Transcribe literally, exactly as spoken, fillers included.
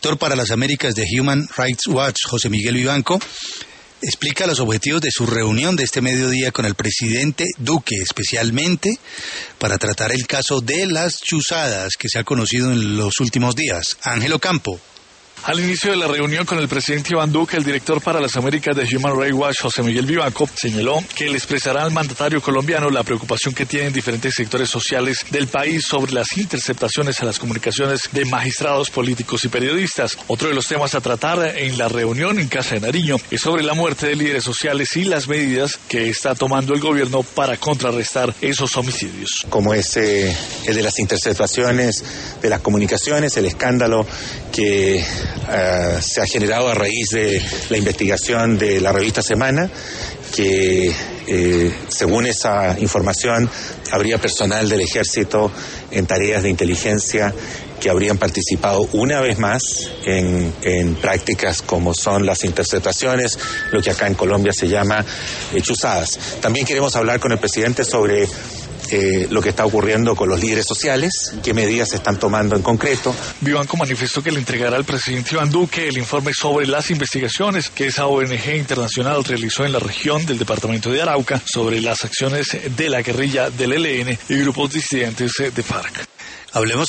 director para las Américas de Human Rights Watch, José Miguel Vivanco, explica los objetivos de su reunión de este mediodía con el presidente Duque, especialmente para tratar el caso de las chuzadas que se ha conocido en los últimos días. Ángelo Campo. Al inicio de la reunión con el presidente Iván Duque, el director para las Américas de Human Rights Watch, José Miguel Vivanco, señaló que le expresará al mandatario colombiano la preocupación que tienen diferentes sectores sociales del país sobre las interceptaciones a las comunicaciones de magistrados, políticos y periodistas. Otro de los temas a tratar en la reunión en Casa de Nariño es sobre la muerte de líderes sociales y las medidas que está tomando el gobierno para contrarrestar esos homicidios. Como es eh, el de las interceptaciones de las comunicaciones, el escándalo que Uh, se ha generado a raíz de la investigación de la revista Semana, que eh, según esa información habría personal del ejército en tareas de inteligencia que habrían participado una vez más en, en prácticas como son las interceptaciones, lo que acá en Colombia se llama eh, chuzadas. También queremos hablar con el presidente sobre Eh, lo que está ocurriendo con los líderes sociales, qué medidas se están tomando en concreto. Vivanco manifestó que le entregará al presidente Iván Duque el informe sobre las investigaciones que esa O N G internacional realizó en la región del departamento de Arauca sobre las acciones de la guerrilla del E L N y grupos disidentes de FARC. Hablemos